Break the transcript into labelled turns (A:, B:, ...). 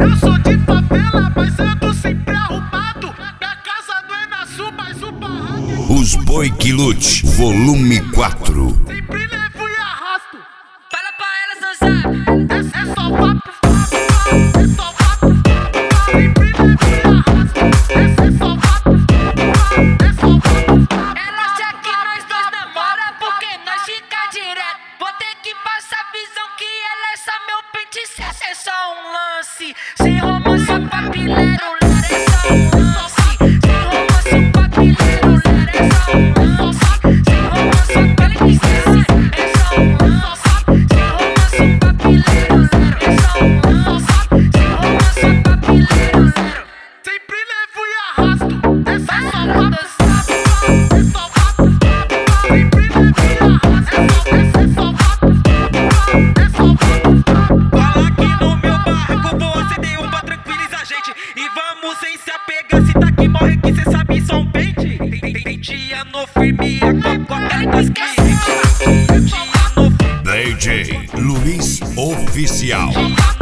A: Eu sou de favela, mas ando sempre arrumado. Minha casa não é na sul, mas o barraco é...
B: Os Boi que Lute, volume 4.
A: Sempre levo e arrasto.
C: Fala pra elas, não sabe.
A: É só papo, é só papo. Sempre levo e arrasto. É só papo, é só papo.
C: Ela acha que nós dois namora porque nós fica direto. Vou ter que passar visão que ela é só meu pente. É só um lance, sem romance, papileiro. É só um lance, sem romance, papileiro. É só um lance, sem romance, papileiro. É só um lance, sem romance, papileiro. É só um lance, sem romance, papileiro.
A: Sempre levo e arrasto. É só papo, é só papo. Sempre levo e arrasto. É só papo, é só papo.
D: Cola aqui no meu barco, vou acender pra tranquilizar a gente. E vamos sem se apegar, se tá aqui morre que cê sabe só um pente. Penteia no firme, a cocota das clientes. Penteia no
B: DJ Luiz Oficial.
D: firme.